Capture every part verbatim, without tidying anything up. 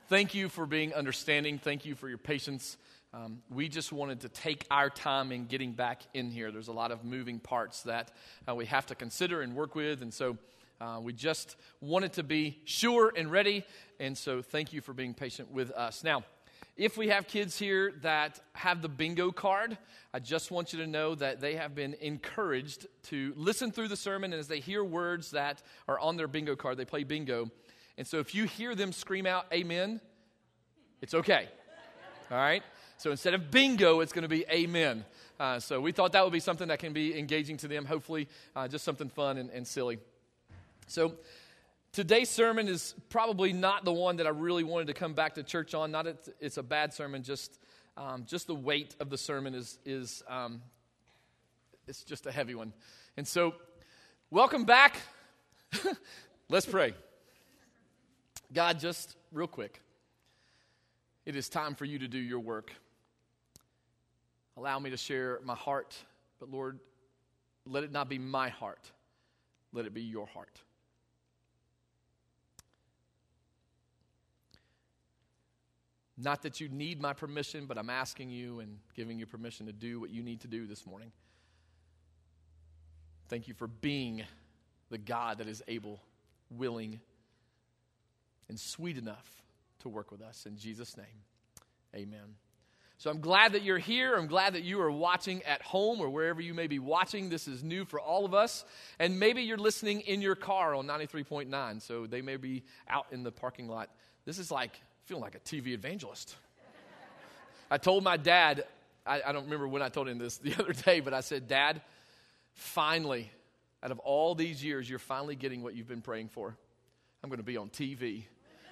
thank you for being understanding. Thank you for your patience. Um, we just wanted to take our time in getting back in here. There's a lot of moving parts that uh, we have to consider and work with, and so uh, we just wanted to be sure and ready, and so thank you for being patient with us. Now, if we have kids here that have the bingo card, I just want you to know that they have been encouraged to listen through the sermon, and as they hear words that are on their bingo card, they play bingo. And so if you hear them scream out, amen, it's okay. All right? So instead of bingo, it's going to be amen. Uh, so we thought that would be something that can be engaging to them, hopefully, uh, just something fun and, and silly. So today's sermon is probably not the one that I really wanted to come back to church on. Not it's, it's a bad sermon, just um, just the weight of the sermon is is um, it's just a heavy one. And so, welcome back. Let's pray. God, just real quick, it is time for you to do your work. Allow me to share my heart, but Lord, let it not be my heart. Let it be your heart. Not that you need my permission, but I'm asking you and giving you permission to do what you need to do this morning. Thank you for being the God that is able, willing, and sweet enough to work with us. In Jesus' name, amen. So I'm glad that you're here. I'm glad that you are watching at home or wherever you may be watching. This is new for all of us. And maybe you're listening in your car on ninety-three point nine, so they may be out in the parking lot. This is like, feeling like a T V evangelist. I told my dad, I, I don't remember when I told him this the other day, but I said, Dad, finally, out of all these years, you're finally getting what you've been praying for. I'm going to be on T V.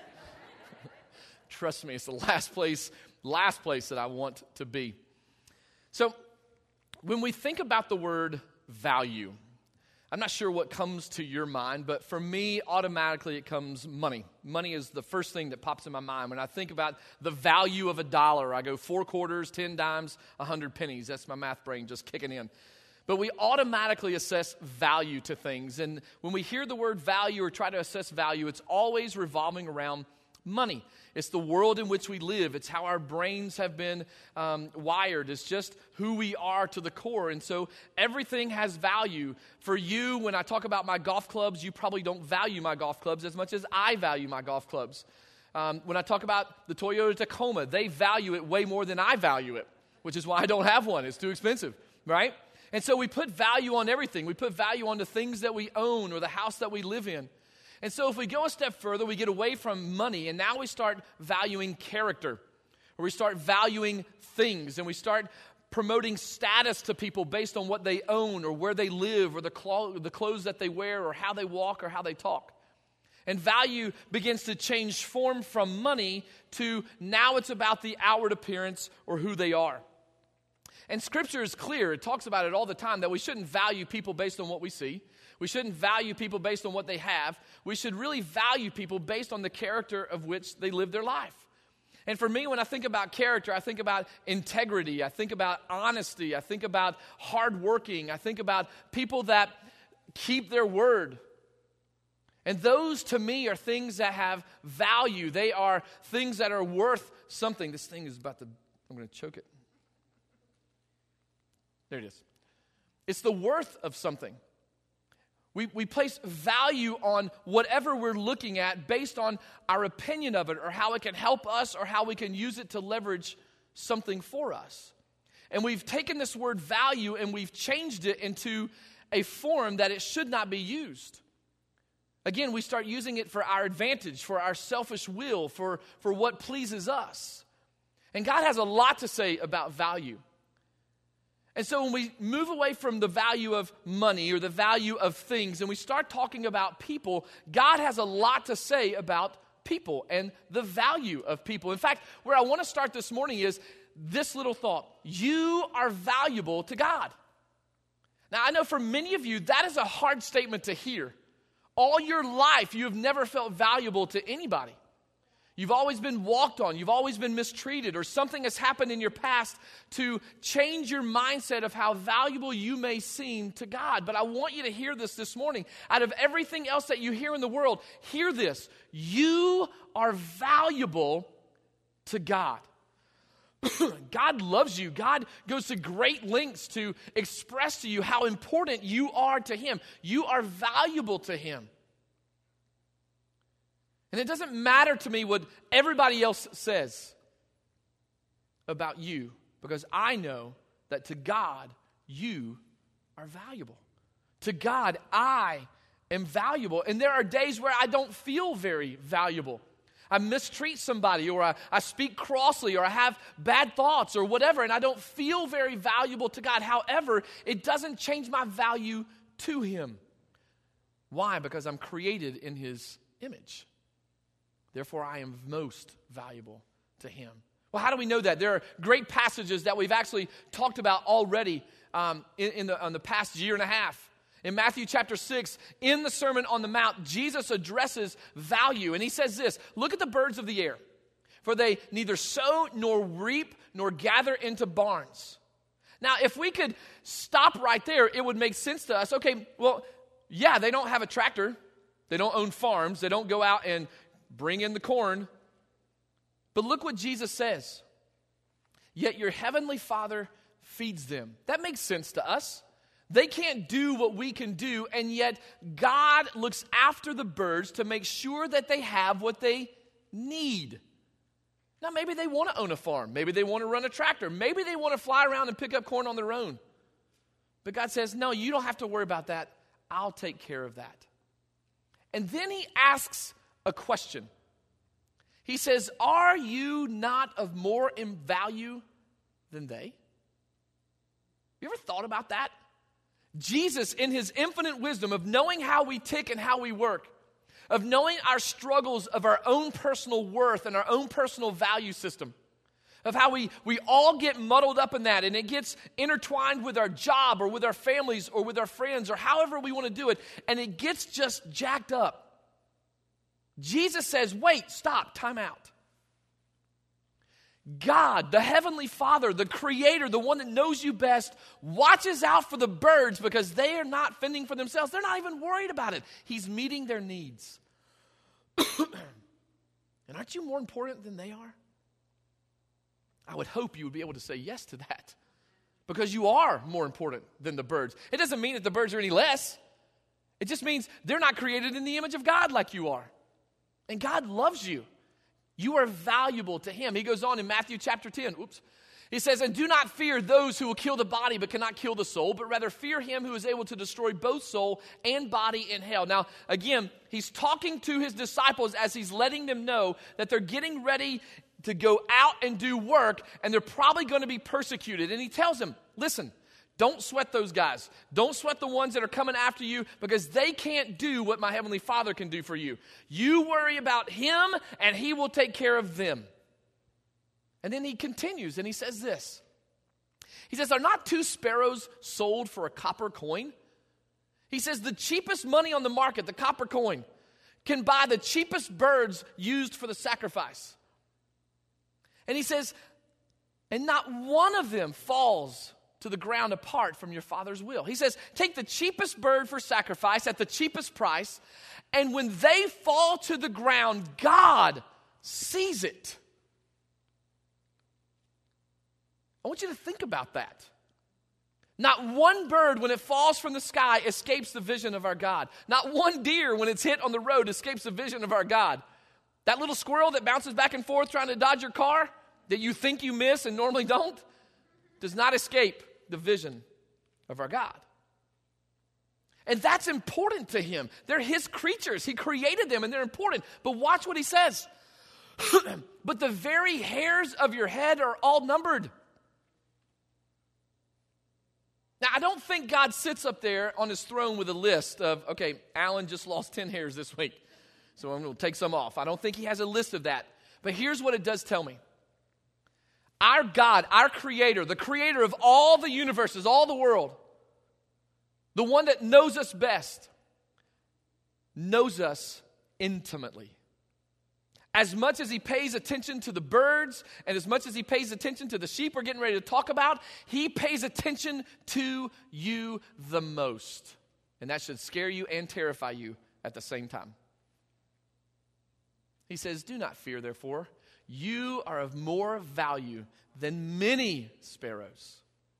Trust me, it's the last place, last place that I want to be. So, when we think about the word value, I'm not sure what comes to your mind, but for me, automatically it comes money. Money is the first thing that pops in my mind. When I think about the value of a dollar, I go four quarters, ten dimes, a hundred pennies. That's my math brain just kicking in. But we automatically assess value to things. And when we hear the word value or try to assess value, it's always revolving around money. It's the world in which we live. It's how our brains have been um, wired. It's just who we are to the core. And so everything has value. For you, when I talk about my golf clubs, you probably don't value my golf clubs as much as I value my golf clubs. Um, when I talk about the Toyota Tacoma, they value it way more than I value it, which is why I don't have one. It's too expensive, right? And so we put value on everything. We put value on the things that we own or the house that we live in. And so if we go a step further, we get away from money, and now we start valuing character, or we start valuing things, and we start promoting status to people based on what they own or where they live or the, clo- the clothes that they wear or how they walk or how they talk. And value begins to change form from money to now it's about the outward appearance or who they are. And Scripture is clear. It talks about it all the time that we shouldn't value people based on what we see. We shouldn't value people based on what they have. We should really value people based on the character of which they live their life. And for me, when I think about character, I think about integrity. I think about honesty. I think about hardworking. I think about people that keep their word. And those, to me, are things that have value. They are things that are worth something. This thing is about to, I'm going to choke it. There it is. It's the worth of something. We we place value on whatever we're looking at based on our opinion of it or how it can help us or how we can use it to leverage something for us. And we've taken this word value and we've changed it into a form that it should not be used. Again, we start using it for our advantage, for our selfish will, for, for what pleases us. And God has a lot to say about value. And so when we move away from the value of money or the value of things and we start talking about people, God has a lot to say about people and the value of people. In fact, where I want to start this morning is this little thought. You are valuable to God. Now, I know for many of you, that is a hard statement to hear. All your life, you have never felt valuable to anybody. You've always been walked on. You've always been mistreated, or something has happened in your past to change your mindset of how valuable you may seem to God. But I want you to hear this this morning. Out of everything else that you hear in the world, hear this. You are valuable to God. God loves you. God goes to great lengths to express to you how important you are to Him. You are valuable to Him. And it doesn't matter to me what everybody else says about you, because I know that to God, you are valuable. To God, I am valuable. And there are days where I don't feel very valuable. I mistreat somebody, or I, I speak crossly, or I have bad thoughts, or whatever, and I don't feel very valuable to God. However, it doesn't change my value to Him. Why? Because I'm created in His image. Therefore, I am most valuable to Him. Well, how do we know that? There are great passages that we've actually talked about already um, in, in, the, in the past year and a half. In Matthew chapter six, in the Sermon on the Mount, Jesus addresses value. And He says this, look at the birds of the air, for they neither sow nor reap nor gather into barns. Now, if we could stop right there, it would make sense to us. Okay, well, yeah, they don't have a tractor. They don't own farms. They don't go out and bring in the corn. But look what Jesus says. Yet your heavenly Father feeds them. That makes sense to us. They can't do what we can do, and yet God looks after the birds to make sure that they have what they need. Now, maybe they want to own a farm. Maybe they want to run a tractor. Maybe they want to fly around and pick up corn on their own. But God says, no, you don't have to worry about that. I'll take care of that. And then He asks a question. He says, are you not of more in value than they? You ever thought about that? Jesus, in His infinite wisdom of knowing how we tick and how we work, of knowing our struggles of our own personal worth and our own personal value system, of how we, we all get muddled up in that, and it gets intertwined with our job or with our families or with our friends or however we want to do it, and it gets just jacked up. Jesus says, wait, stop, time out. God, the Heavenly Father, the Creator, the one that knows you best, watches out for the birds because they are not fending for themselves. They're not even worried about it. He's meeting their needs. And aren't you more important than they are? I would hope you would be able to say yes to that, because you are more important than the birds. It doesn't mean that the birds are any less. It just means they're not created in the image of God like you are. And God loves you. You are valuable to Him. He goes on in Matthew chapter ten. Oops. He says, and do not fear those who will kill the body but cannot kill the soul, but rather fear Him who is able to destroy both soul and body in hell. Now, again, He's talking to His disciples as He's letting them know that they're getting ready to go out and do work, and they're probably going to be persecuted. And He tells them, listen, don't sweat those guys. Don't sweat the ones that are coming after you, because they can't do what my Heavenly Father can do for you. You worry about Him, and He will take care of them. And then He continues, and He says this. He says, are not two sparrows sold for a copper coin? He says, the cheapest money on the market, the copper coin, can buy the cheapest birds used for the sacrifice. And He says, and not one of them falls to the ground apart from your Father's will. He says, take the cheapest bird for sacrifice at the cheapest price, and when they fall to the ground, God sees it. I want you to think about that. Not one bird, when it falls from the sky, escapes the vision of our God. Not one deer, when it's hit on the road, escapes the vision of our God. That little squirrel that bounces back and forth trying to dodge your car, that you think you miss and normally don't, does not escape the vision of our God. And that's important to Him. They're His creatures. He created them, and they're important. But watch what He says. But the very hairs of your head are all numbered. Now, I don't think God sits up there on His throne with a list of, okay, Alan just lost ten hairs this week, so I'm going to take some off. I don't think He has a list of that. But here's what it does tell me. Our God, our Creator, the Creator of all the universes, all the world, the one that knows us best, knows us intimately. As much as he pays attention to the birds and as much as he pays attention to the sheep we're getting ready to talk about, he pays attention to you the most. And that should scare you and terrify you at the same time. He says, do not fear, therefore. You are of more value than many sparrows.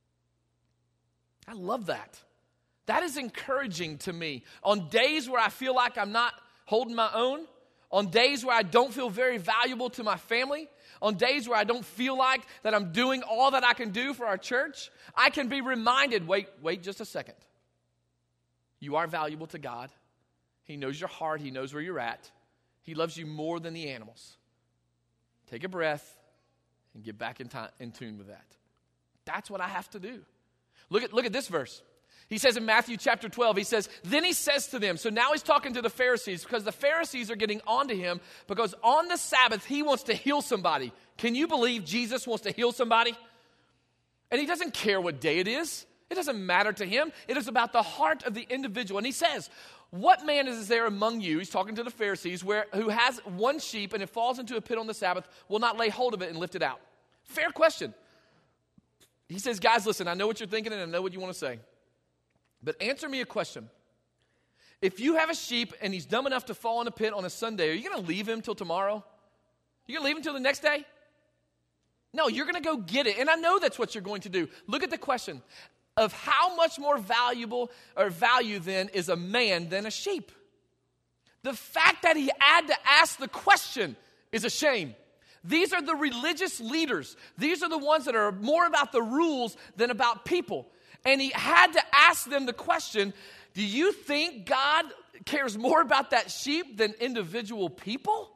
I love that. That is encouraging to me. On days where I feel like I'm not holding my own, on days where I don't feel very valuable to my family, on days where I don't feel like that I'm doing all that I can do for our church, I can be reminded, wait, wait just a second. You are valuable to God. He knows your heart. He knows where you're at. He loves you more than the animals. Take a breath and get back in, time, in tune with that. That's what I have to do. Look at, look at this verse. He says in Matthew chapter twelve, he says, then he says to them, so now he's talking to the Pharisees because the Pharisees are getting onto him because on the Sabbath, he wants to heal somebody. Can you believe Jesus wants to heal somebody? And he doesn't care what day it is. It doesn't matter to him. It is about the heart of the individual. And he says, what man is there among you, he's talking to the Pharisees, where who has one sheep and it falls into a pit on the Sabbath, will not lay hold of it and lift it out? Fair question. He says, guys, listen, I know what you're thinking and I know what you want to say. But answer me a question. If you have a sheep and he's dumb enough to fall in a pit on a Sunday, are you going to leave him till tomorrow? You going to leave him till the next day? No, you're going to go get it. And I know that's what you're going to do. Look at the question of how much more valuable or value then is a man than a sheep. The fact that he had to ask the question is a shame. These are the religious leaders. These are the ones that are more about the rules than about people. And he had to ask them the question, do you think God cares more about that sheep than individual people?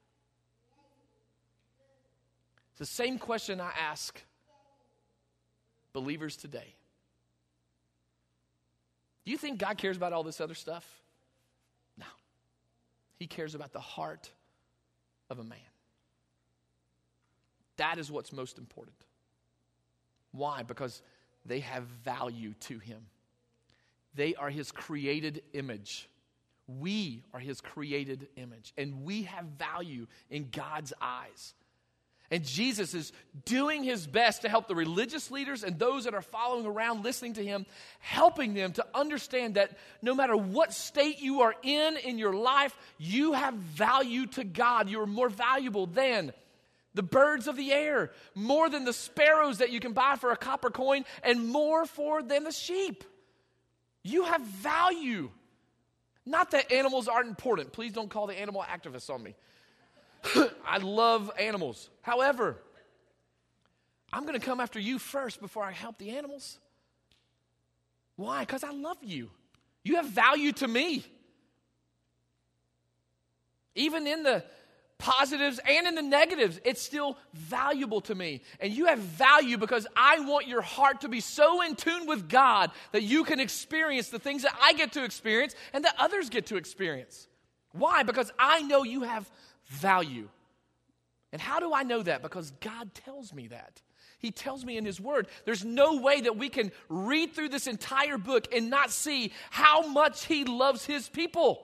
It's the same question I ask believers today. Do you think God cares about all this other stuff? No. He cares about the heart of a man. That is what's most important. Why? Because they have value to him. They are his created image. We are his created image. And we have value in God's eyes. And Jesus is doing his best to help the religious leaders and those that are following around listening to him, helping them to understand that no matter what state you are in in your life, you have value to God. You are more valuable than the birds of the air, more than the sparrows that you can buy for a copper coin, and more for than the sheep. You have value. Not that animals aren't important. Please don't call the animal activists on me. I love animals. However, I'm going to come after you first before I help the animals. Why? Because I love you. You have value to me. Even in the positives and in the negatives, it's still valuable to me. And you have value because I want your heart to be so in tune with God that you can experience the things that I get to experience and that others get to experience. Why? Because I know you have value. And how do I know that? Because God tells me that. He tells me in his word. There's no way that we can read through this entire book and not see how much he loves his people.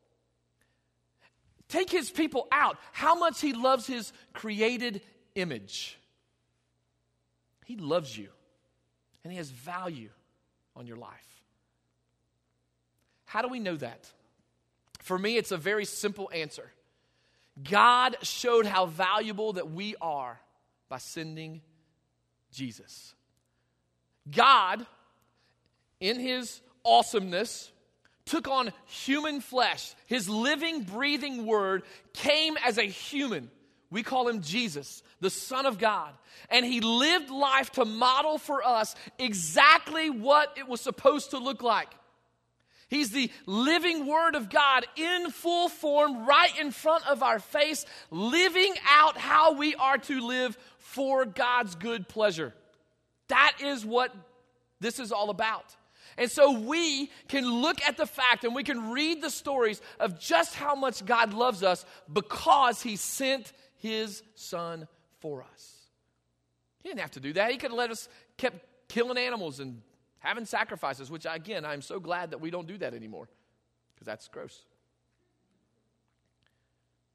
Take his people out. How much he loves his created image. He loves you. And he has value on your life. How do we know that? For me, it's a very simple answer. God showed how valuable that we are by sending Jesus. God, in his awesomeness, took on human flesh. His living, breathing word came as a human. We call him Jesus, the Son of God. And he lived life to model for us exactly what it was supposed to look like. He's the living word of God in full form right in front of our face, living out how we are to live for God's good pleasure. That is what this is all about. And so we can look at the fact and we can read the stories of just how much God loves us because he sent his son for us. He didn't have to do that. He could have let us kept killing animals and having sacrifices, which, again, I'm so glad that we don't do that anymore because that's gross. But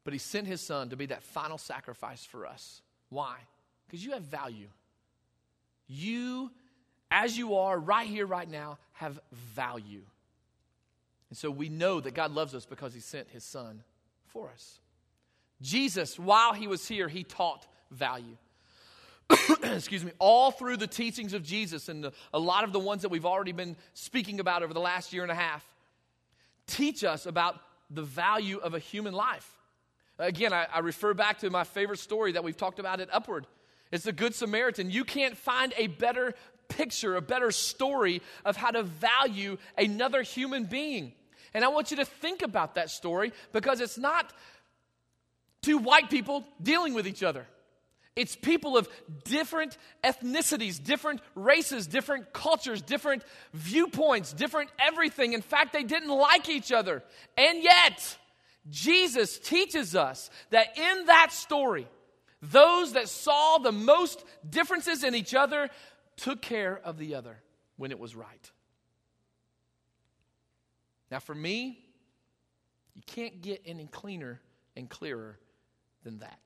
but he sent his son to be that final sacrifice for us. Why? Because you have value. You, as you are right here, right now, have value. And so we know that God loves us because he sent his son for us. Jesus, while he was here, he taught value. Excuse me, all through the teachings of Jesus and the, a lot of the ones that we've already been speaking about over the last year and a half, teach us about the value of a human life. Again, I, I refer back to my favorite story that we've talked about at Upward. It's the Good Samaritan. You can't find a better picture, a better story of how to value another human being. And I want you to think about that story because it's not two white people dealing with each other. It's people of different ethnicities, different races, different cultures, different viewpoints, different everything. In fact, they didn't like each other. And yet, Jesus teaches us that in that story, those that saw the most differences in each other took care of the other when it was right. Now, for me, you can't get any cleaner and clearer than that.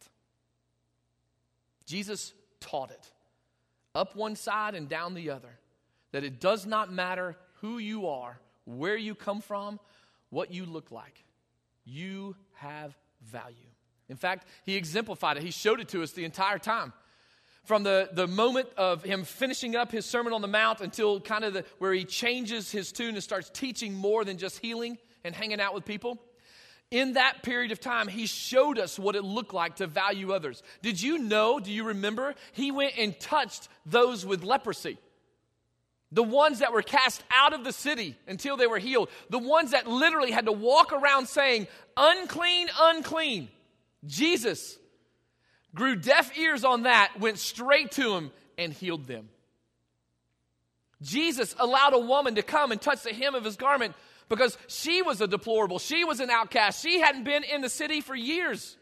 Jesus taught it, up one side and down the other, that it does not matter who you are, where you come from, what you look like. You have value. In fact, he exemplified it. He showed it to us the entire time. From the, the moment of him finishing up his Sermon on the Mount until kind of the, where he changes his tune and starts teaching more than just healing and hanging out with people. In that period of time, he showed us what it looked like to value others. Did you know, do you remember, he went and touched those with leprosy? The ones that were cast out of the city until they were healed. The ones that literally had to walk around saying, unclean, unclean. Jesus grew deaf ears on that, went straight to them and healed them. Jesus allowed a woman to come and touch the hem of his garment because she was a deplorable. She was an outcast. She hadn't been in the city for years.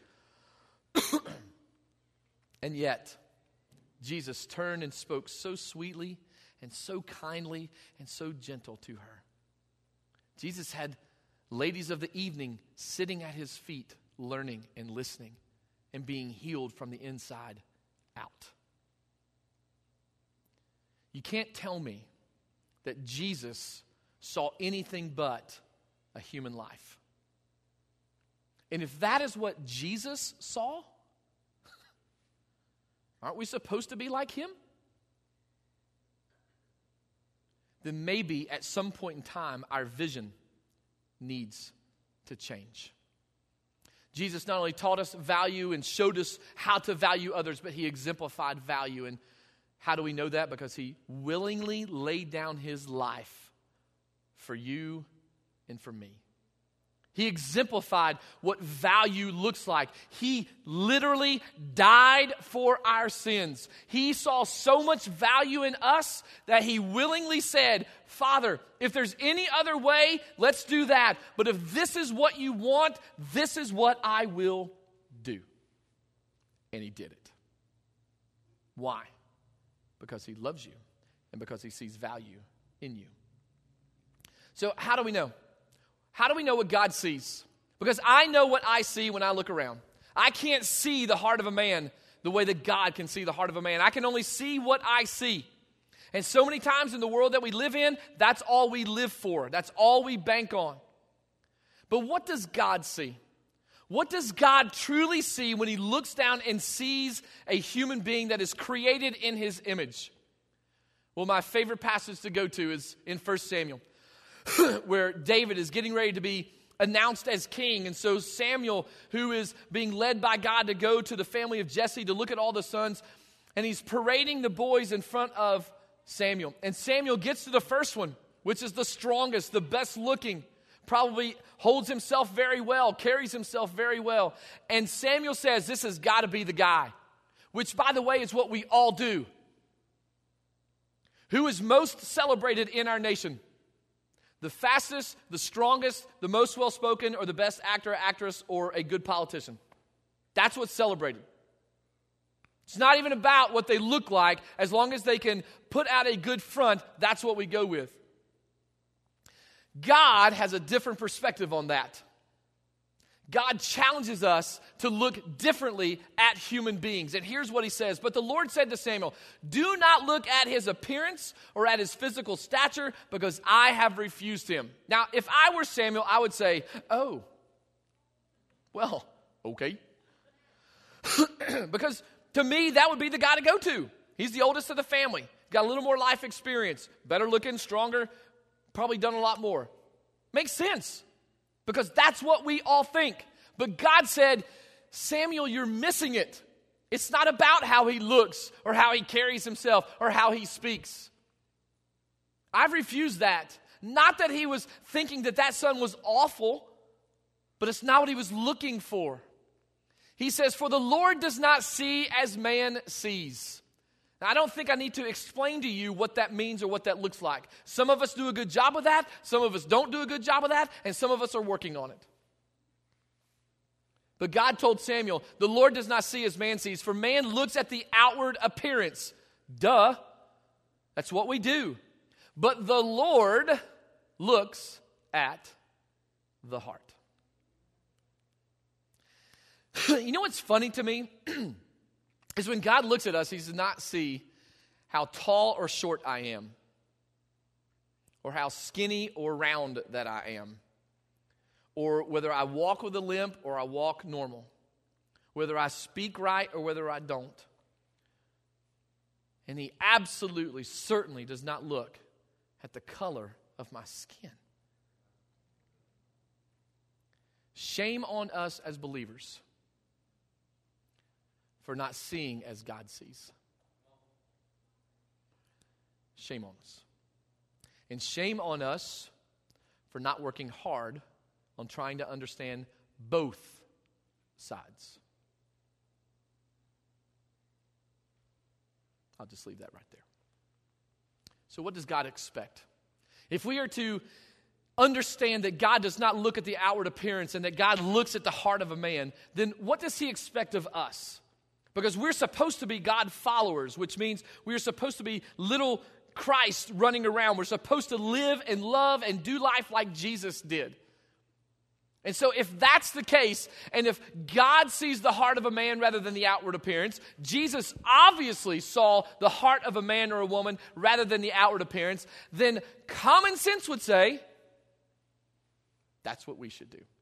And yet, Jesus turned and spoke so sweetly and so kindly and so gentle to her. Jesus had ladies of the evening sitting at his feet, learning and listening and being healed from the inside out. You can't tell me that Jesus saw anything but a human life. And if that is what Jesus saw, aren't we supposed to be like him? Then maybe at some point in time, our vision needs to change. Jesus not only taught us value and showed us how to value others, but he exemplified value. And how do we know that? Because he willingly laid down his life for you and for me. He exemplified what value looks like. He literally died for our sins. He saw so much value in us that he willingly said, Father, if there's any other way, let's do that. But if this is what you want, this is what I will do. And he did it. Why? Because he loves you and because he sees value in you. So how do we know? How do we know what God sees? Because I know what I see when I look around. I can't see the heart of a man the way that God can see the heart of a man. I can only see what I see. And so many times in the world that we live in, that's all we live for. That's all we bank on. But what does God see? What does God truly see when he looks down and sees a human being that is created in his image? Well, my favorite passage to go to is in First Samuel. Where David is getting ready to be announced as king. And so Samuel, who is being led by God to go to the family of Jesse to look at all the sons, and he's parading the boys in front of Samuel. And Samuel gets to the first one, which is the strongest, the best looking, probably holds himself very well, carries himself very well. And Samuel says, this has got to be the guy, which, by the way, is what we all do. Who is most celebrated in our nation? The fastest, the strongest, the most well-spoken, or the best actor, actress, or a good politician. That's what's celebrated. It's not even about what they look like. As long as they can put out a good front, that's what we go with. God has a different perspective on that. God challenges us to look differently at human beings. And here's what he says. But the Lord said to Samuel, do not look at his appearance or at his physical stature, because I have refused him. Now, if I were Samuel, I would say, oh, well, okay. Because to me, that would be the guy to go to. He's the oldest of the family. Got a little more life experience. Better looking, stronger, probably done a lot more. Makes sense. Because that's what we all think. But God said, Samuel, you're missing it. It's not about how he looks or how he carries himself or how he speaks. I've refused that. Not that he was thinking that that son was awful, but it's not what he was looking for. He says, for the Lord does not see as man sees. Now, I don't think I need to explain to you what that means or what that looks like. Some of us do a good job of that. Some of us don't do a good job of that. And some of us are working on it. But God told Samuel, the Lord does not see as man sees, for man looks at the outward appearance. Duh. That's what we do. But the Lord looks at the heart. You know what's funny to me? Is when God looks at us, he does not see how tall or short I am, or how skinny or round that I am, or whether I walk with a limp or I walk normal, whether I speak right or whether I don't. And he absolutely, certainly does not look at the color of my skin. Shame on us as believers for not seeing as God sees. Shame on us. And shame on us for not working hard on trying to understand both sides. I'll just leave that right there. So what does God expect? If we are to understand that God does not look at the outward appearance and that God looks at the heart of a man, then what does he expect of us? Because we're supposed to be God followers, which means we're supposed to be little Christ running around. We're supposed to live and love and do life like Jesus did. And so if that's the case, and if God sees the heart of a man rather than the outward appearance, Jesus obviously saw the heart of a man or a woman rather than the outward appearance, then common sense would say, that's what we should do.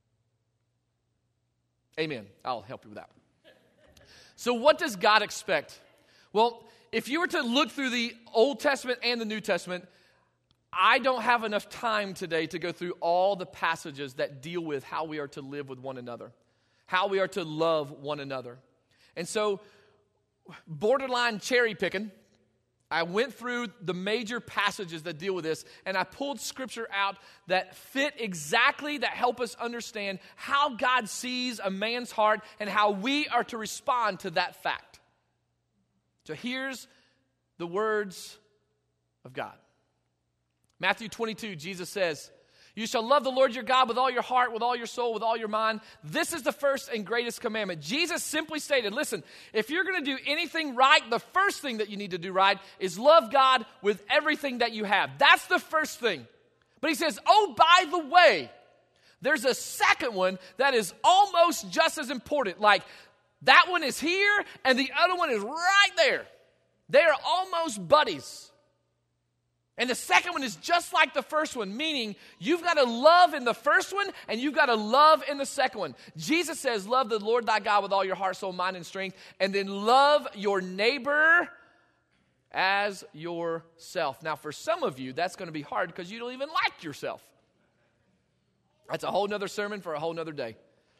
Amen. I'll help you with that. So what does God expect? Well, if you were to look through the Old Testament and the New Testament, I don't have enough time today to go through all the passages that deal with how we are to live with one another, how we are to love one another. And so, borderline cherry picking, I went through the major passages that deal with this, and I pulled scripture out that fit exactly, that help us understand how God sees a man's heart and how we are to respond to that fact. So here's the words of God. Matthew twenty-two, Jesus says, you shall love the Lord your God with all your heart, with all your soul, with all your mind. This is the first and greatest commandment. Jesus simply stated, listen, if you're going to do anything right, the first thing that you need to do right is love God with everything that you have. That's the first thing. But he says, oh, by the way, there's a second one that is almost just as important. Like, that one is here and the other one is right there. They are almost buddies. And the second one is just like the first one, meaning you've got to love in the first one and you've got to love in the second one. Jesus says, love the Lord thy God with all your heart, soul, mind, and strength, and then love your neighbor as yourself. Now, for some of you, that's going to be hard because you don't even like yourself. That's a whole nother sermon for a whole nother day.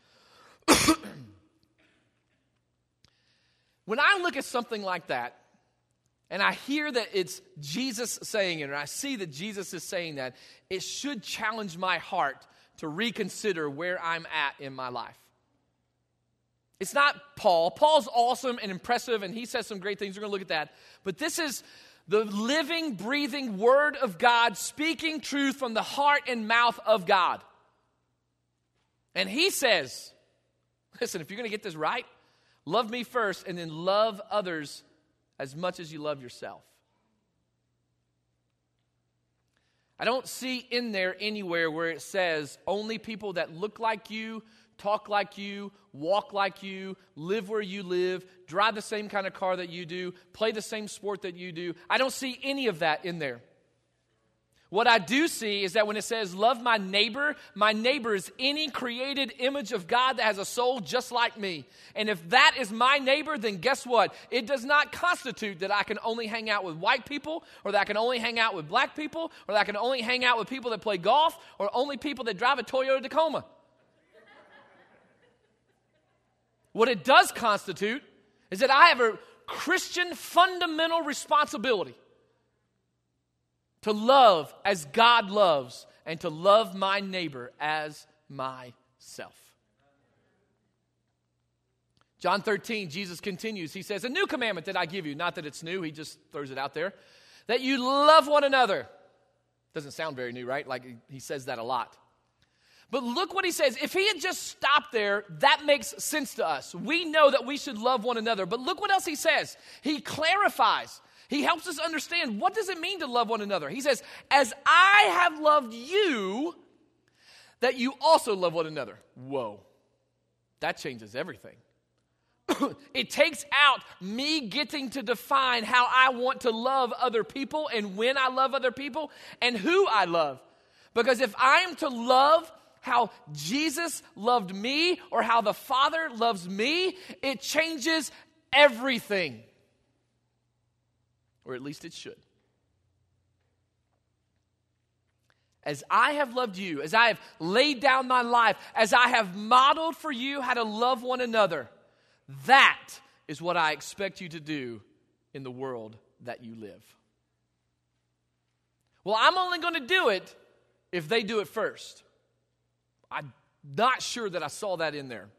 When I look at something like that, and I hear that it's Jesus saying it, and I see that Jesus is saying that, it should challenge my heart to reconsider where I'm at in my life. It's not Paul. Paul's awesome and impressive, and he says some great things. We're going to look at that. But this is the living, breathing Word of God, speaking truth from the heart and mouth of God. And he says, listen, if you're going to get this right, love me first, and then love others as much as you love yourself. I don't see in there anywhere where it says only people that look like you, talk like you, walk like you, live where you live, drive the same kind of car that you do, play the same sport that you do. I don't see any of that in there. What I do see is that when it says, love my neighbor, my neighbor is any created image of God that has a soul just like me. And if that is my neighbor, then guess what? It does not constitute that I can only hang out with white people, or that I can only hang out with black people, or that I can only hang out with people that play golf, or only people that drive a Toyota Tacoma. What it does constitute is that I have a Christian fundamental responsibility to love as God loves, and to love my neighbor as myself. John thirteen, Jesus continues. He says, a new commandment that I give you, not that it's new, he just throws it out there, that you love one another. Doesn't sound very new, right? Like he says that a lot. But look what he says. If he had just stopped there, that makes sense to us. We know that we should love one another. But look what else he says. He clarifies. He helps us understand, what does it mean to love one another? He says, as I have loved you, that you also love one another. Whoa, that changes everything. It takes out me getting to define how I want to love other people, and when I love other people, and who I love. Because if I am to love how Jesus loved me, or how the Father loves me, it changes everything. Or at least it should. As I have loved you, as I have laid down my life, as I have modeled for you how to love one another, that is what I expect you to do in the world that you live. Well, I'm only going to do it if they do it first. I'm not sure that I saw that in there.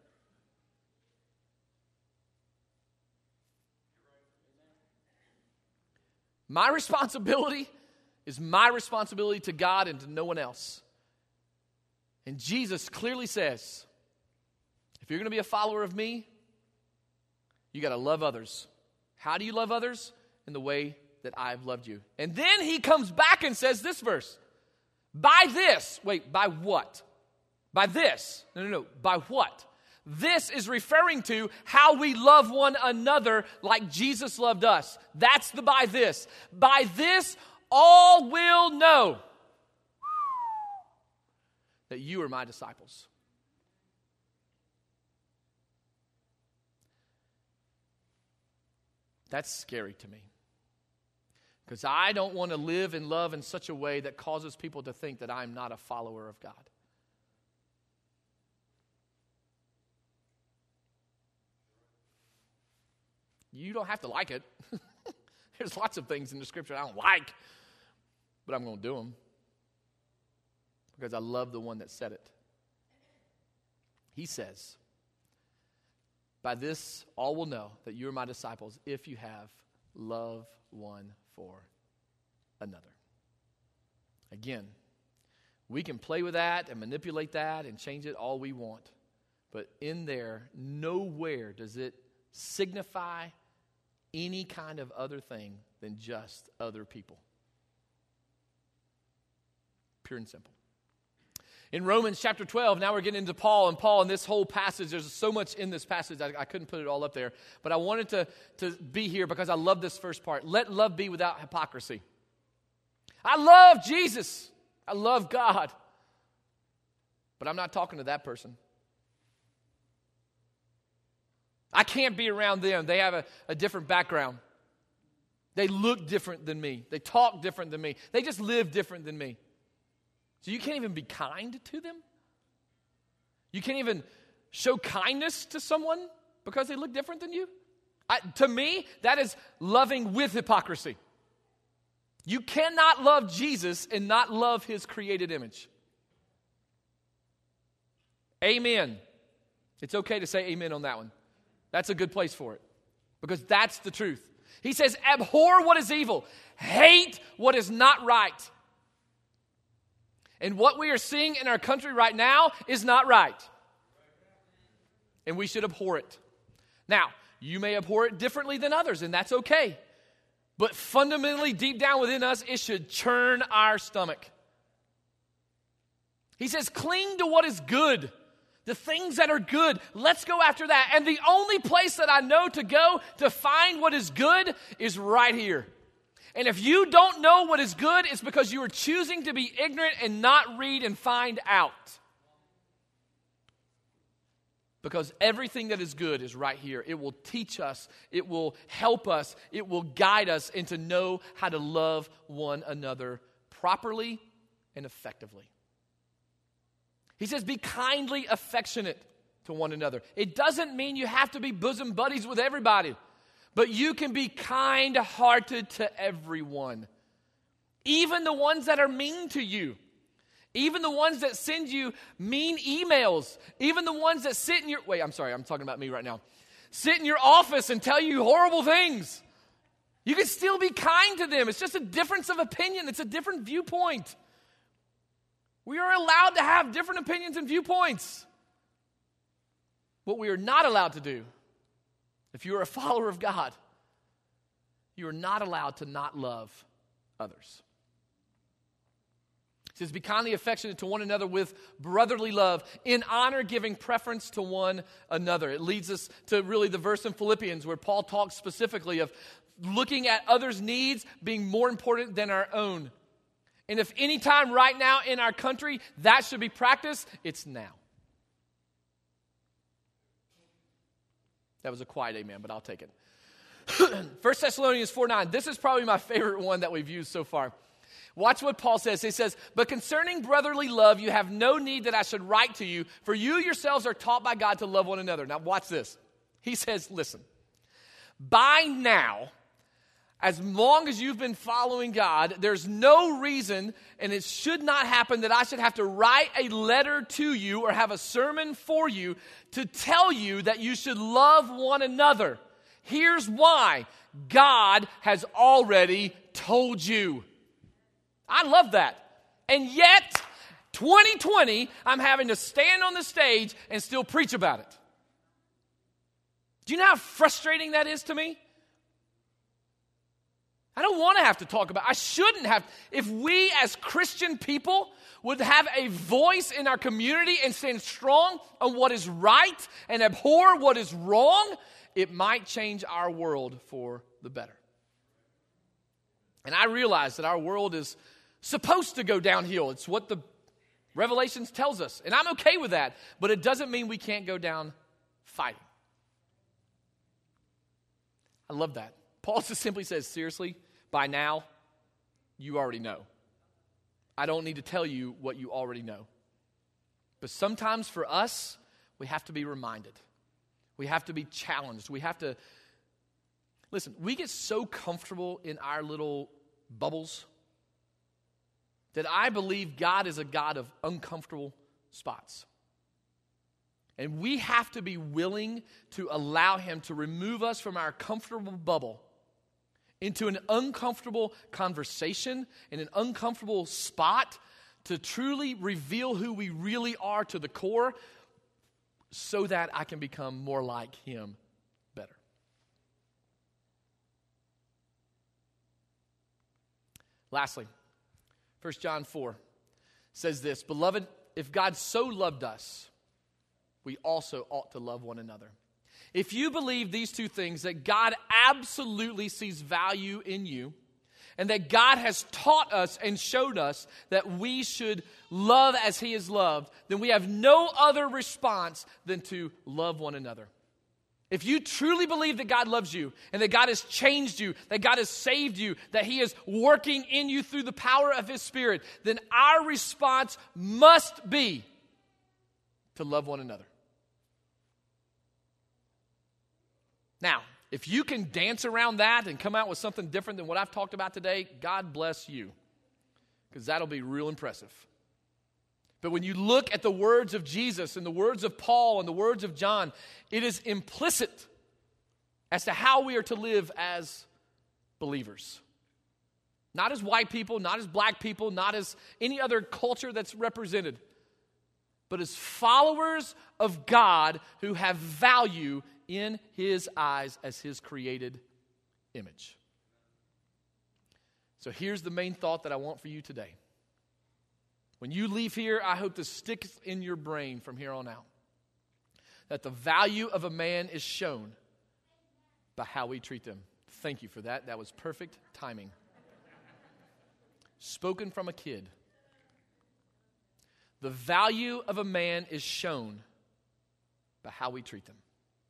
My responsibility is my responsibility to God and to no one else. And Jesus clearly says, if you're going to be a follower of me, you got to love others. How do you love others? In the way that I've loved you. And then he comes back and says this verse. By this, wait, by what? By this. No, no, no. By what? This is referring to how we love one another like Jesus loved us. That's the by this. By this, all will know that you are my disciples. That's scary to me. Because I don't want to live and love in such a way that causes people to think that I'm not a follower of God. You don't have to like it. There's lots of things in the scripture I don't like, but I'm going to do them because I love the one that said it. He says, by this all will know that you are my disciples if you have love one for another. Again, we can play with that and manipulate that and change it all we want, but in there, nowhere does it signify any kind of other thing than just other people. Pure and simple. In Romans chapter twelve, now we're getting into Paul, and Paul in this whole passage, there's so much in this passage, I, I couldn't put it all up there, but I wanted to, to be here because I love this first part. Let love be without hypocrisy. I love Jesus. I love God. But I'm not talking to that person. I can't be around them. They have a, a different background. They look different than me. They talk different than me. They just live different than me. So you can't even be kind to them? You can't even show kindness to someone because they look different than you? I, to me, that is loving with hypocrisy. You cannot love Jesus and not love his created image. Amen. It's okay to say amen on that one. That's a good place for it because that's the truth. He says, abhor what is evil, hate what is not right. And what we are seeing in our country right now is not right. And we should abhor it. Now, you may abhor it differently than others, and that's okay. But fundamentally, deep down within us, it should churn our stomach. He says, cling to what is good. The things that are good, let's go after that. And the only place that I know to go to find what is good is right here. And if you don't know what is good, it's because you are choosing to be ignorant and not read and find out. Because everything that is good is right here. It will teach us, it will help us, it will guide us into know how to love one another properly and effectively. He says, be kindly affectionate to one another. It doesn't mean you have to be bosom buddies with everybody, but you can be kind-hearted to everyone. Even the ones that are mean to you. Even the ones that send you mean emails. Even the ones that sit in your... Wait, I'm sorry, I'm talking about me right now. Sit in your office and tell you horrible things. You can still be kind to them. It's just a difference of opinion. It's a different viewpoint. We are allowed to have different opinions and viewpoints. What we are not allowed to do, if you are a follower of God, you are not allowed to not love others. It says, be kindly affectionate to one another with brotherly love, in honor giving preference to one another. It leads us to really the verse in Philippians where Paul talks specifically of looking at others' needs being more important than our own. And if any time right now in our country that should be practiced, it's now. That was a quiet amen, but I'll take it. First Thessalonians four nine. This is probably my favorite one that we've used so far. Watch what Paul says. He says, but concerning brotherly love, you have no need that I should write to you, for you yourselves are taught by God to love one another. Now watch this. He says, listen, by now, as long as you've been following God, there's no reason, and it should not happen, that I should have to write a letter to you or have a sermon for you to tell you that you should love one another. Here's why. God has already told you. I love that. And yet, twenty twenty, I'm having to stand on the stage and still preach about it. Do you know how frustrating that is to me? I don't want to have to talk about it. I shouldn't have. If we as Christian people would have a voice in our community and stand strong on what is right and abhor what is wrong, it might change our world for the better. And I realize that our world is supposed to go downhill. It's what the Revelations tells us. And I'm okay with that. But it doesn't mean we can't go down fighting. I love that. Paul just simply says, seriously, by now, you already know. I don't need to tell you what you already know. But sometimes for us, we have to be reminded. We have to be challenged. We have to, listen, we get so comfortable in our little bubbles that I believe God is a God of uncomfortable spots. And we have to be willing to allow Him to remove us from our comfortable bubble into an uncomfortable conversation, in an uncomfortable spot, to truly reveal who we really are to the core, so that I can become more like Him better. Lastly, First John four says this, beloved, if God so loved us, we also ought to love one another. If you believe these two things, that God absolutely sees value in you, and that God has taught us and showed us that we should love as He is loved, then we have no other response than to love one another. If you truly believe that God loves you, and that God has changed you, that God has saved you, that He is working in you through the power of His Spirit, then our response must be to love one another. Now, if you can dance around that and come out with something different than what I've talked about today, God bless you, because that'll be real impressive. But when you look at the words of Jesus and the words of Paul and the words of John, it is implicit as to how we are to live as believers. Not as white people, not as black people, not as any other culture that's represented, but as followers of God who have value in His eyes as His created image. So here's the main thought that I want for you today. When you leave here, I hope this sticks in your brain from here on out. that the value of a man is shown by how we treat them. Thank you for that. That was perfect timing. Spoken from a kid. The value of a man is shown by how we treat them.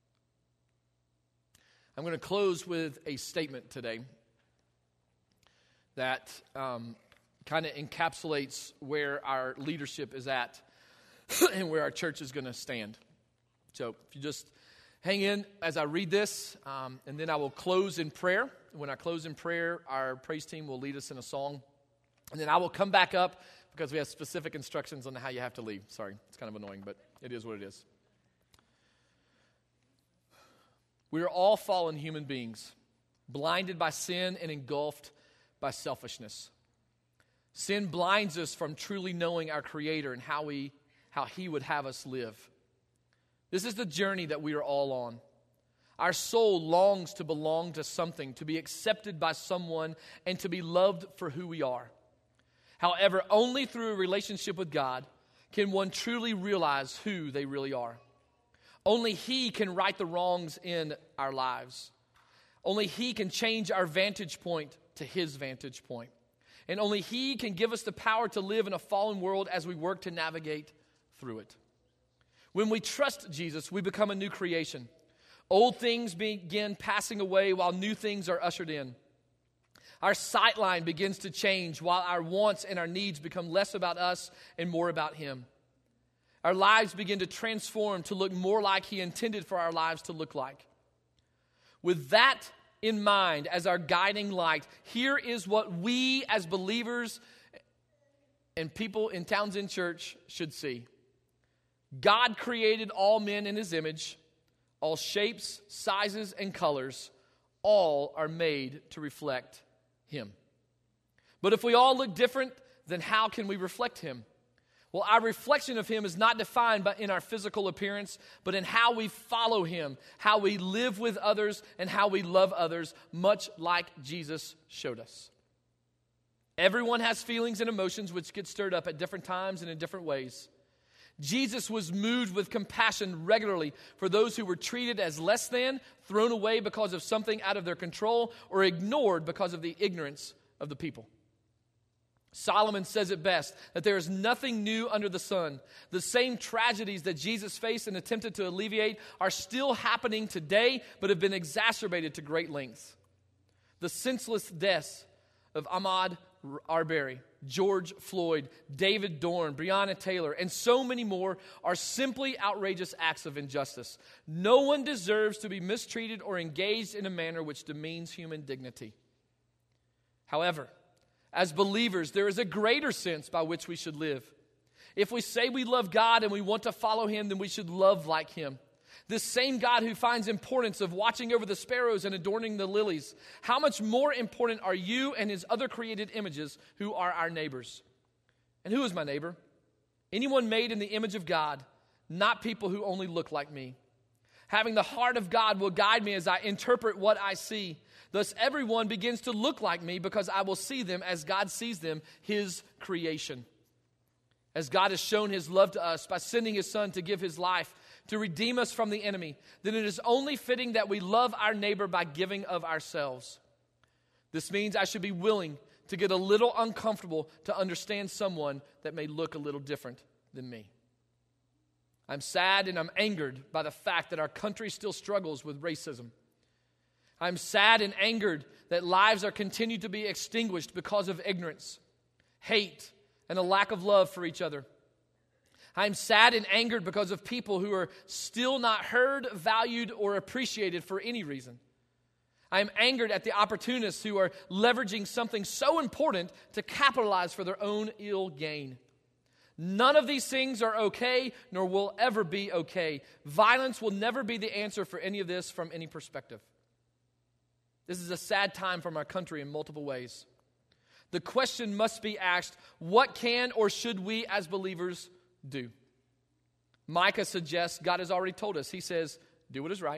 I'm going to close with a statement today that um, kind of encapsulates where our leadership is at and where our church is going to stand. So if you just hang in as I read this, um, and then I will close in prayer. When I close in prayer, our praise team will lead us in a song. And then I will come back up because we have specific instructions on how you have to leave. Sorry, it's kind of annoying, but it is what it is. We are all fallen human beings, blinded by sin and engulfed by selfishness. Sin blinds us from truly knowing our Creator and how we, how He would have us live. This is the journey that we are all on. Our soul longs to belong to something, to be accepted by someone, and to be loved for who we are. However, only through a relationship with God can one truly realize who they really are. Only He can right the wrongs in our lives. Only He can change our vantage point to His vantage point. And only He can give us the power to live in a fallen world as we work to navigate through it. When we trust Jesus, we become a new creation. Old things begin passing away while new things are ushered in. Our sightline begins to change while our wants and our needs become less about us and more about Him. Our lives begin to transform to look more like He intended for our lives to look like. With that in mind as our guiding light, here is what we as believers and people in Townsend Church should see. God created all men in His image, all shapes, sizes, and colors. All are made to reflect Him. But if we all look different, then how can we reflect Him? Well, our reflection of Him is not defined by in our physical appearance, but in how we follow Him, how we live with others, and how we love others, much like Jesus showed us. Everyone has feelings and emotions which get stirred up at different times and in different ways. Jesus was moved with compassion regularly for those who were treated as less than, thrown away because of something out of their control, or ignored because of the ignorance of the people. Solomon says it best, that there is nothing new under the sun. The same tragedies that Jesus faced and attempted to alleviate are still happening today, but have been exacerbated to great lengths. The senseless deaths of Ahmaud Arbery, George Floyd, David Dorn, Breonna Taylor, and so many more are simply outrageous acts of injustice. No one deserves to be mistreated or engaged in a manner which demeans human dignity. However, as believers, there is a greater sense by which we should live. If we say we love God and we want to follow Him, then we should love like Him. This same God who finds importance of watching over the sparrows and adorning the lilies, how much more important are you and His other created images who are our neighbors? And who is my neighbor? Anyone made in the image of God, not people who only look like me. Having the heart of God will guide me as I interpret what I see. Thus everyone begins to look like me because I will see them as God sees them, His creation. As God has shown His love to us by sending His Son to give His life to redeem us from the enemy, then it is only fitting that we love our neighbor by giving of ourselves. This means I should be willing to get a little uncomfortable to understand someone that may look a little different than me. I'm sad and I'm angered by the fact that our country still struggles with racism. I'm sad and angered that lives are continued to be extinguished because of ignorance, hate, and a lack of love for each other. I'm sad and angered because of people who are still not heard, valued, or appreciated for any reason. I'm angered at the opportunists who are leveraging something so important to capitalize for their own ill gain. None of these things are okay, nor will ever be okay. Violence will never be the answer for any of this from any perspective. This is a sad time from our country in multiple ways. The question must be asked, what can or should we as believers do? Micah suggests God has already told us. He says, do what is right,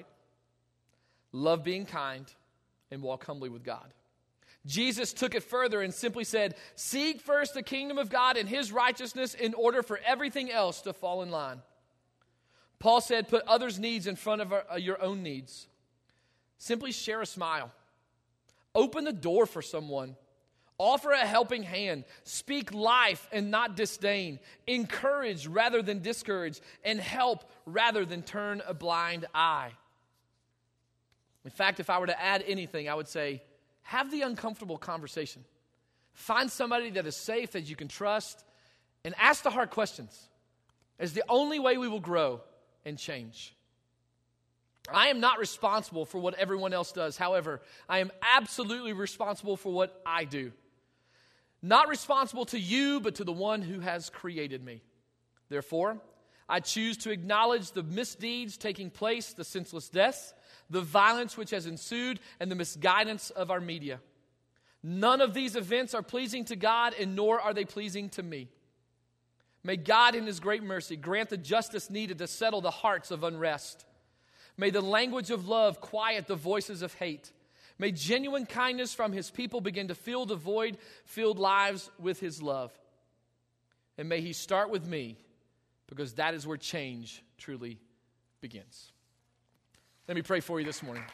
love being kind, and walk humbly with God. Jesus took it further and simply said, seek first the kingdom of God and His righteousness in order for everything else to fall in line. Paul said, put others' needs in front of our, uh, your own needs. Simply share a smile. Open the door for someone. Offer a helping hand. Speak life and not disdain. Encourage rather than discourage. And help rather than turn a blind eye. In fact, if I were to add anything, I would say, have the uncomfortable conversation. Find somebody that is safe, that you can trust, and ask the hard questions. It's the only way we will grow and change. I am not responsible for what everyone else does. However, I am absolutely responsible for what I do. Not responsible to you, but to the one who has created me. Therefore, I choose to acknowledge the misdeeds taking place, the senseless deaths, the violence which has ensued, and the misguidance of our media. None of these events are pleasing to God, and nor are they pleasing to me. May God in His great mercy grant the justice needed to settle the hearts of unrest. May the language of love quiet the voices of hate. May genuine kindness from His people begin to fill the void-filled lives with His love. And may He start with me, because that is where change truly begins. Let me pray for you this morning.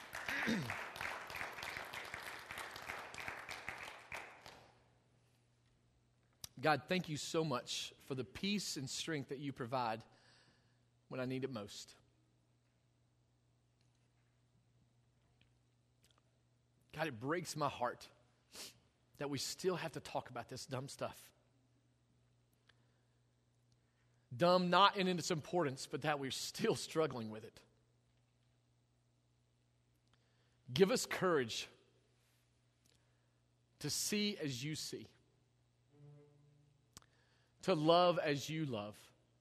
God, thank you so much for the peace and strength that you provide when I need it most. God, it breaks my heart that we still have to talk about this dumb stuff. Dumb not in its importance, but that we're still struggling with it. Give us courage to see as you see, to love as you love,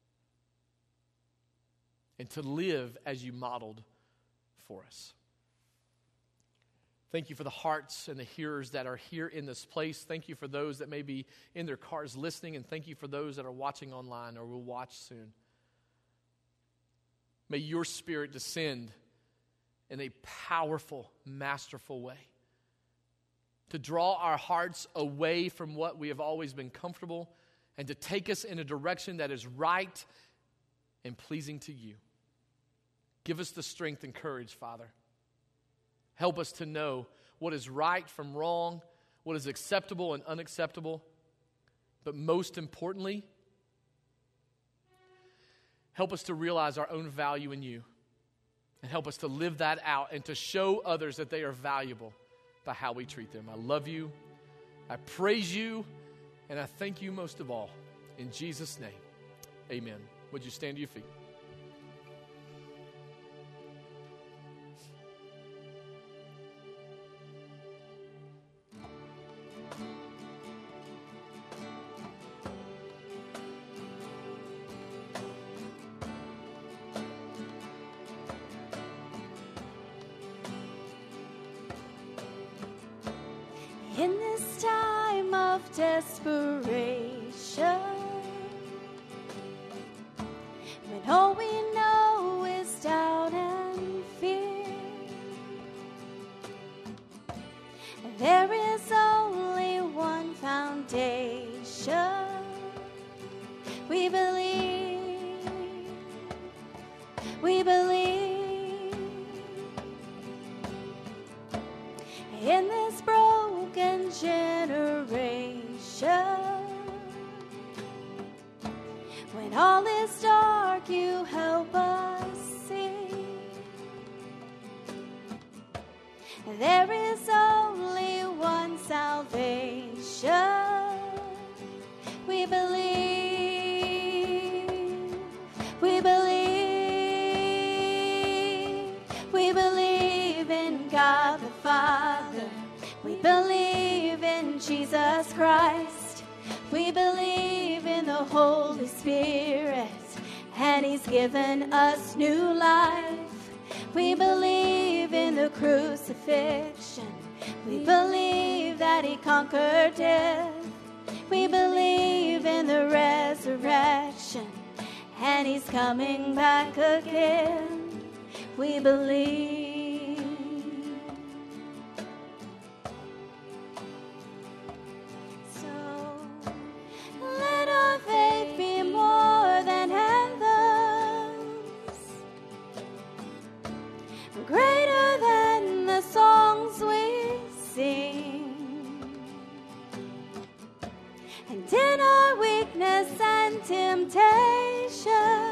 and to live as you modeled for us. Thank you for the hearts and the hearers that are here in this place. Thank you for those that may be in their cars listening, and thank you for those that are watching online or will watch soon. May your Spirit descend in a powerful, masterful way to draw our hearts away from what we have always been comfortable and to take us in a direction that is right and pleasing to you. Give us the strength and courage, Father. Help us to know what is right from wrong, what is acceptable and unacceptable. But most importantly, help us to realize our own value in you. And help us to live that out and to show others that they are valuable by how we treat them. I love you. I praise you. And I thank you most of all. In Jesus' name, amen. Would you stand to your feet? In this time of desperation, when all we know is doubt and fear, there is only one foundation. We believe, we believe in this broken generation. When all is dark, you help us see. There is only one salvation. We believe, we believe, we believe in God the Father. We believe in Jesus Christ. We believe in the Holy Spirit, and He's given us new life. We believe in the crucifixion. We believe that He conquered death. We believe in the resurrection, and He's coming back again. We believe. Let our faith be more than anthems. in temptations.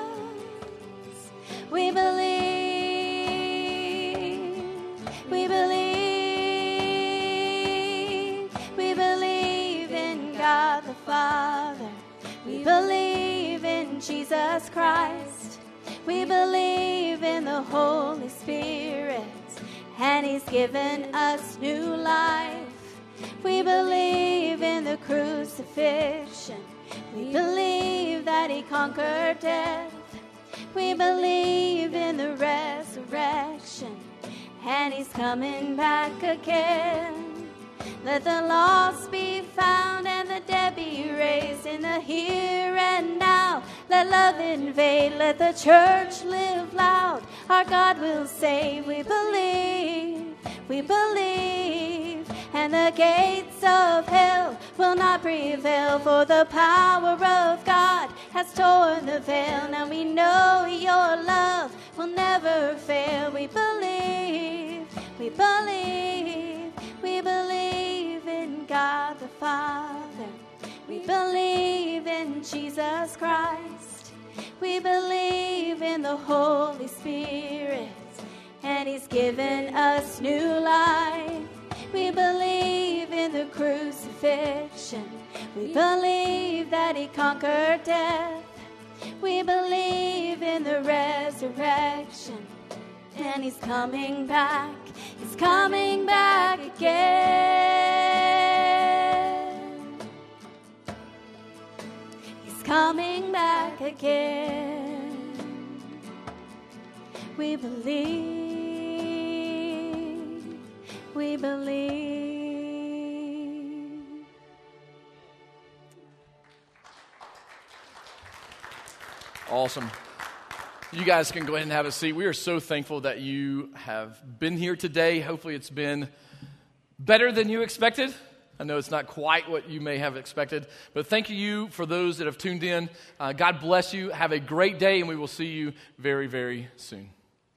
We believe, we believe, we believe in God the Father. We believe in Jesus Christ. We believe in the Holy Spirit, and He's given us new life. We believe in the crucifixion. We believe that He conquered death. We believe in the resurrection, and He's coming back again. Let the lost be found and the dead be raised in the here and now. Let love invade, let the church live loud. Our God will save, we believe, we believe. And the gates of hell will not prevail, for the power of God has torn the veil. Now we know your love will never fail. We believe, we believe, we believe in God the Father. We believe in Jesus Christ. We believe in the Holy Spirit, and He's given us new life. We believe in the crucifixion. We believe that He conquered death. We believe in the resurrection, and He's coming back. He's coming back again. He's coming back again. We believe, we believe. Awesome. You guys can go ahead and have a seat. We are so thankful that you have been here today. Hopefully it's been better than you expected. I know it's not quite what you may have expected, but thank you for those that have tuned in. Uh, God bless you. Have a great day, and we will see you very, very soon.